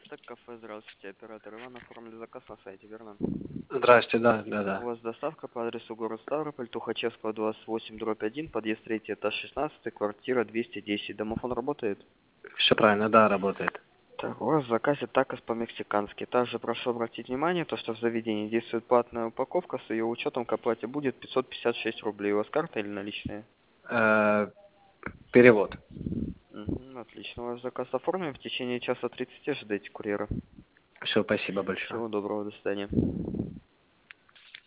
Стек кафе, здравствуйте, оператор Иван, оформили заказ на сайте, верно? Здрасте, да, У да. вас доставка по адресу город Ставрополь, Тухачевского, 28/1, подъезд 3, этаж 16, квартира 210. Домофон работает? Все правильно, да, работает. Так, у вас в заказе такос по-мексикански. Также прошу обратить внимание, то, что в заведении действует платная упаковка, с ее учетом к оплате будет 556 рублей. У вас карта или наличные? Э, Перевод. Отлично, ваш заказ оформлен. В течение часа 30 ожидайте курьера. Все, спасибо большое. Всего доброго, до свидания.